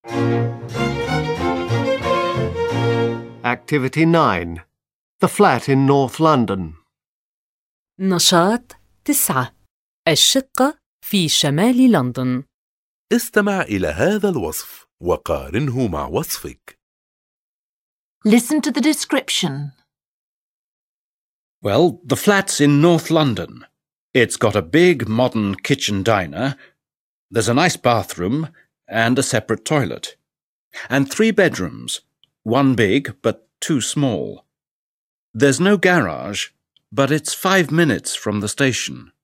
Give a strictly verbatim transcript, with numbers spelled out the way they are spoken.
Activity nine. The flat in North London. نشاط تسعة. الشقة في شمال لندن. استمع إلى هذا الوصف وقارنه مع وصفك. Listen to the description. Well, the flat's in North London. It's got a big modern kitchen diner. There's a nice bathroom and a separate toilet. And three bedrooms, one big but two small. There's no garage, but it's five minutes from the station.